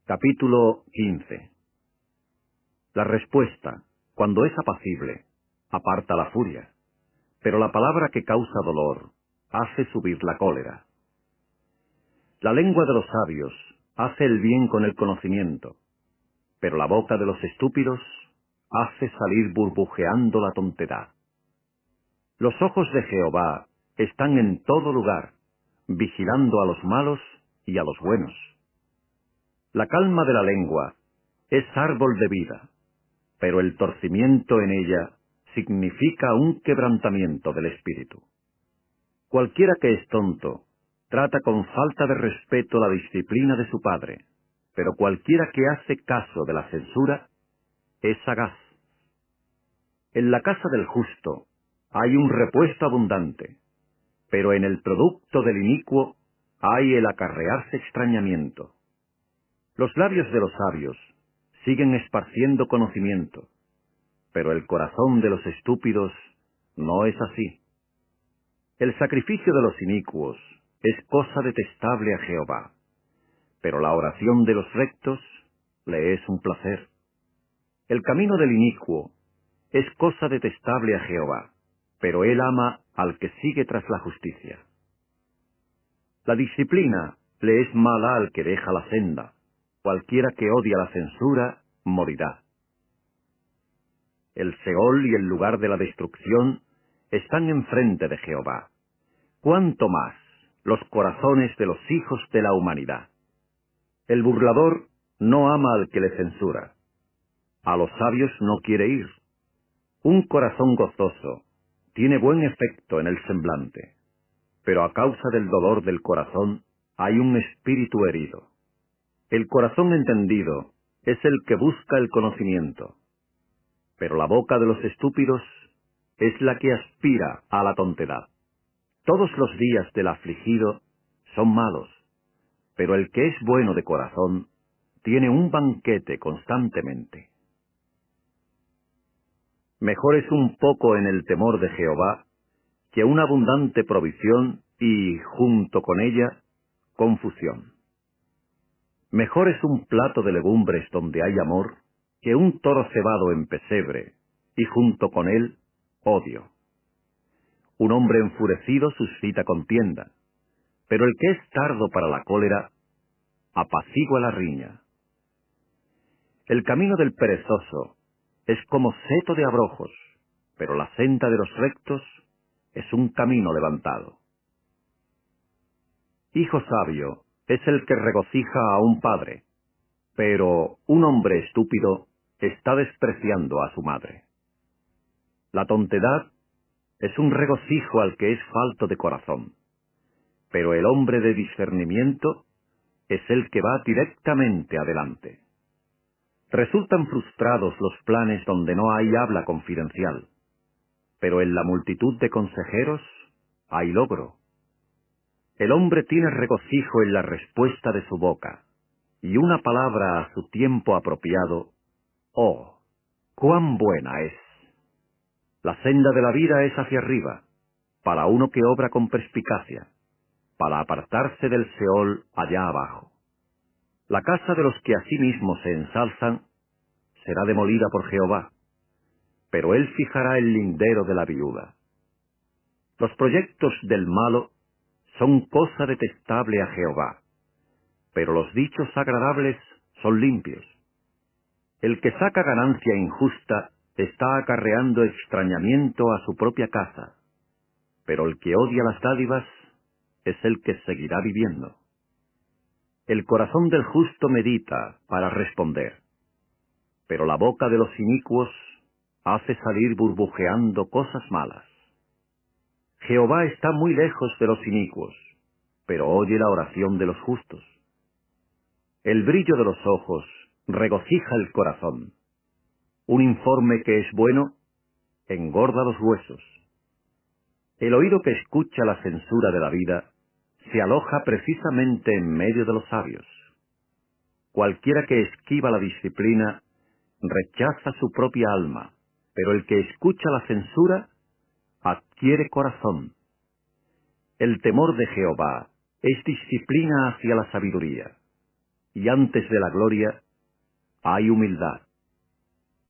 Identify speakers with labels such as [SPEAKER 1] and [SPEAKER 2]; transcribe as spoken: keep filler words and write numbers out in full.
[SPEAKER 1] Capítulo quince. La respuesta, cuando es apacible, aparta la furia, pero la palabra que causa dolor hace subir la cólera. La lengua de los sabios hace el bien con el conocimiento, pero la boca de los estúpidos hace salir burbujeando la tontedad. Los ojos de Jehová están en todo lugar, vigilando a los malos y a los buenos. La calma de la lengua es árbol de vida, pero el torcimiento en ella significa un quebrantamiento del espíritu. Cualquiera que es tonto trata con falta de respeto la disciplina de su padre, pero cualquiera que hace caso de la censura es sagaz. En la casa del justo hay un repuesto abundante, pero en el producto del inicuo hay el acarrearse extrañamiento. Los labios de los sabios siguen esparciendo conocimiento, pero el corazón de los estúpidos no es así. El sacrificio de los inicuos es cosa detestable a Jehová, pero la oración de los rectos le es un placer. El camino del inicuo es cosa detestable a Jehová, pero él ama al que sigue tras la justicia. La disciplina le es mala al que deja la senda. Cualquiera que odia la censura, morirá. El Seol y el lugar de la destrucción están enfrente de Jehová. ¿Cuánto más los corazones de los hijos de la humanidad? El burlador no ama al que le censura. A los sabios no quiere ir. Un corazón gozoso tiene buen efecto en el semblante, pero a causa del dolor del corazón hay un espíritu herido. El corazón entendido es el que busca el conocimiento, pero la boca de los estúpidos es la que aspira a la tontedad. Todos los días del afligido son malos, pero el que es bueno de corazón tiene un banquete constantemente. Mejor es un poco en el temor de Jehová que una abundante provisión y, junto con ella, confusión. Mejor es un plato de legumbres donde hay amor que un toro cebado en pesebre, y junto con él, odio. Un hombre enfurecido suscita contienda, pero el que es tardo para la cólera, apacigua la riña. El camino del perezoso es como seto de abrojos, pero la senda de los rectos es un camino levantado. Hijo sabio es el que regocija a un padre, pero un hombre estúpido está despreciando a su madre. La tontedad es un regocijo al que es falto de corazón, pero el hombre de discernimiento es el que va directamente adelante. Resultan frustrados los planes donde no hay habla confidencial, pero en la multitud de consejeros hay logro. El hombre tiene regocijo en la respuesta de su boca, y una palabra a su tiempo apropiado, ¡oh, cuán buena es! La senda de la vida es hacia arriba, para uno que obra con perspicacia, para apartarse del Seol allá abajo. La casa de los que a sí mismos se ensalzan será demolida por Jehová, pero él fijará el lindero de la viuda. Los proyectos del malo son cosa detestable a Jehová, pero los dichos agradables son limpios. El que saca ganancia injusta está acarreando extrañamiento a su propia casa, pero el que odia las dádivas es el que seguirá viviendo. El corazón del justo medita para responder, pero la boca de los inicuos hace salir burbujeando cosas malas. Jehová está muy lejos de los inicuos, pero oye la oración de los justos. El brillo de los ojos regocija el corazón. Un informe que es bueno engorda los huesos. El oído que escucha la censura de la vida se aloja precisamente en medio de los sabios. Cualquiera que esquiva la disciplina rechaza su propia alma, pero el que escucha la censura adquiere corazón. El temor de Jehová es disciplina hacia la sabiduría, y antes de la gloria hay humildad.